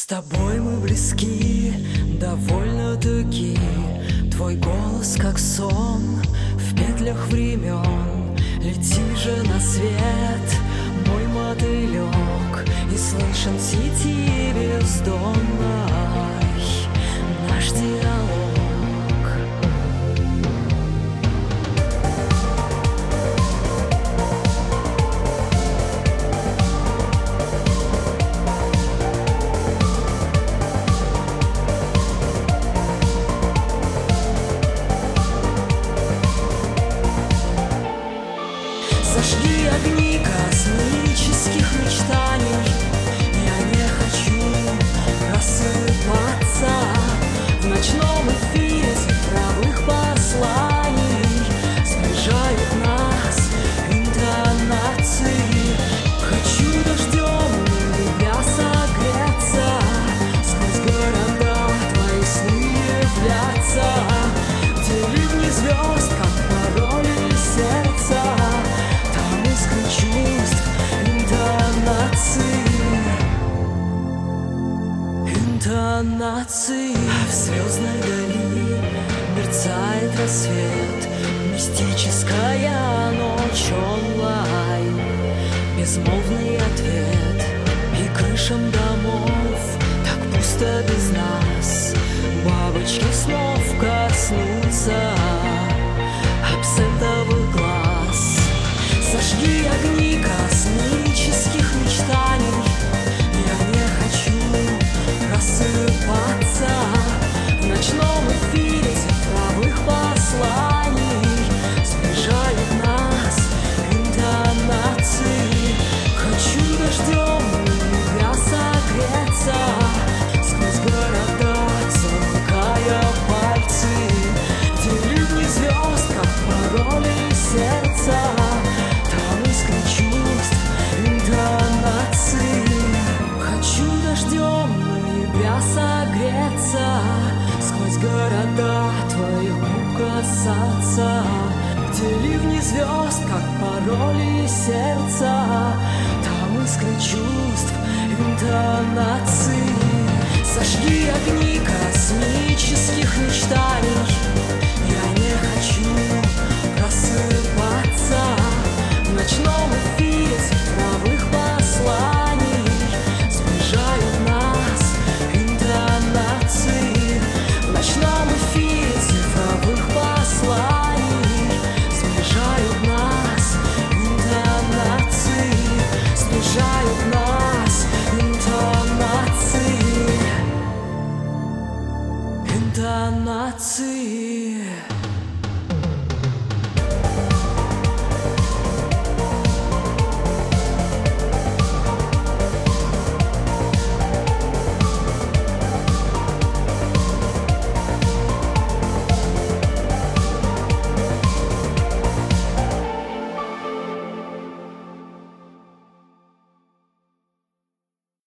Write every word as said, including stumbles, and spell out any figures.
С тобой мы близки, довольно-таки. Твой голос как сон в петлях времен. Лети же на свет, мой мотылек, и слышен в сети бездонной наш диалог. Зажги огни космических мечтаний. Я не хочу просыпаться в ночном эфире цифровых посланий. Сближают нас интонации. Хочу дождем, любя, согреться, сквозь города твои сны являться, где ливни звезд, как пароли сердца. Чувств, интонации, интонации. А в звездной дали мерцает рассвет, мистическая ночь онлайн, безмолвный ответ. И крышам домов так пусто без нас, бабочки снов коснутся абсентовых глаз. Зажги огни космических мечтаний. Я не хочу просыпаться в ночном эфире цифровых посланий. Сближают нас интонации. Хочу дождем, любя, согреться, сквозь города замыкая пальцы, где ливни звезд, как пароли сердца. Чувств, интонации. Хочу дождем, любя, согреться, сквозь города твоего касаться, где ливни звезд, как пароли сердца. Там искры чувств, интонации. Зажги огни космических мечтаний. Я не хочу просыпаться в ночном эфире цифровых посланий. Сближают нас интонации. В ночном эфире цифровых посланий. Сближают нас интонации. Сближают нас интонации. Интонации.